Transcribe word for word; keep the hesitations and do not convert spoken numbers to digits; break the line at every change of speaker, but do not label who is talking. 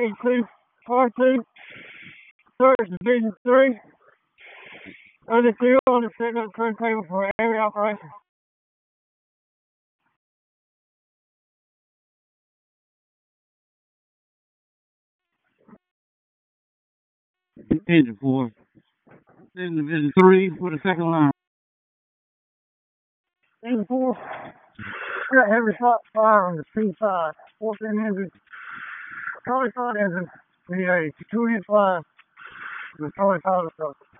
Division two, Part two, Third Division three. Other two on the setting up turntable for every operation. Division four. Then Division three for the second line. Division four. Got heavy shot fire on the C side. fourteen engine. twenty-five engine. V eight. two inch line. With twenty-five approach.